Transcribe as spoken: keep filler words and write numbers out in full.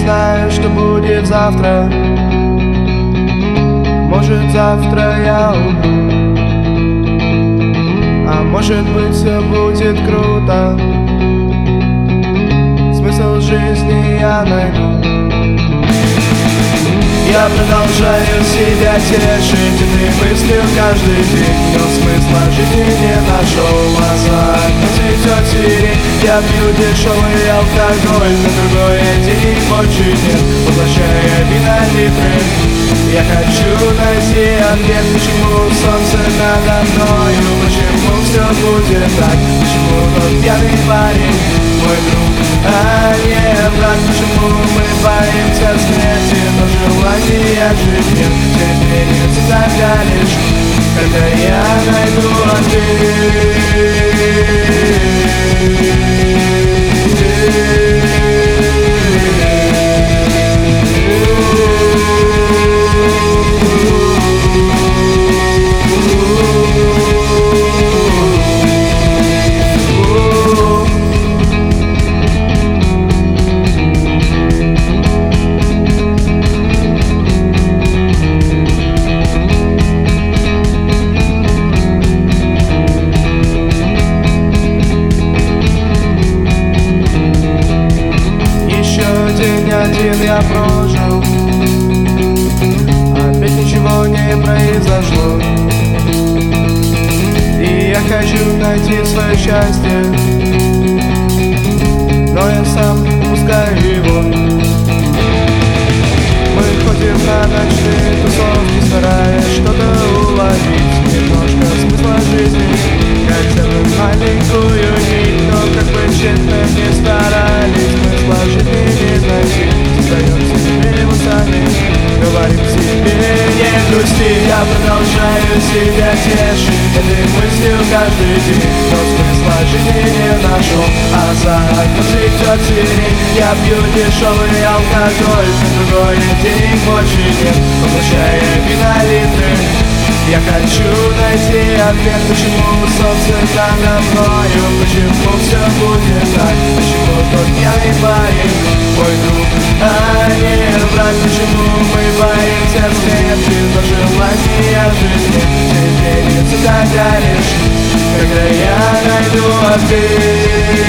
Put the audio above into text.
знаю, что будет завтра. Может, завтра я умру, а может быть, все будет круто. Смысл жизни я найду. Я продолжаю себя тешить этой мыслью каждый день, но смысла жизни не нашел. А за окном цветет сирень. Я пью дешевый алкоголь, на другой день больше нет, поглощая вина литры. Я хочу найти ответ, почему солнце надо мною, почему все будет так, почему тот пьяный парень мой друг, а не брат, почему мы боимся смерти, но желания жить нет, терпение тогда лишь, когда я найду ответ. Один я прожил, опять ничего не произошло, и я хочу найти свое счастье, но я сам упускаю его. Мы ходим на ночные тусовки, стараясь что-то уловить, немножко смысла жизни, хотя бы маленькую нить, но как бы тщетно не старались, смысла жизни не найти. Создаем себе его сами, говорим себе не грусти. Я продолжаю себя тешить этой мыслью каждый день, но смысла жизни не нашел. А за окном цветет сирень. Я пью дешевый алкоголь, на другой день больше нет, поглощая вина литры. Я хочу найти ответ, почему солнце над мною, почему все будет так, почему тот пьяный парень мой друг, а не брат, почему мы боимся смерти, но желания жить нет, терпение тогда лишь, когда я найду ответ.